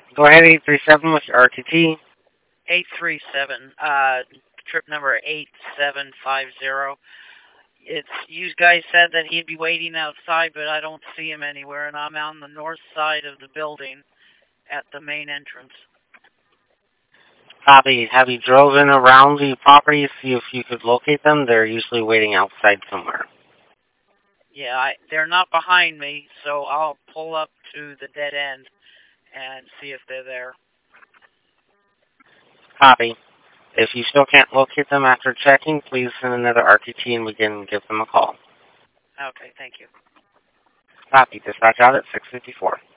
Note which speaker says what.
Speaker 1: Go ahead, 837 with your RTT.
Speaker 2: 837, trip number 8750. You guys said that he'd be waiting outside, but I don't see him anywhere, and I'm on the north side of the building at the main entrance.
Speaker 1: Copy. Have you driven around the property to see if you could locate them? They're usually waiting outside somewhere.
Speaker 2: Yeah, they're not behind me, so I'll pull up to the dead end and see if they're there.
Speaker 1: Copy. If you still can't locate them after checking, please send another RTT and we can give them a call.
Speaker 2: Okay, thank you.
Speaker 1: Copy. Dispatch out at 654.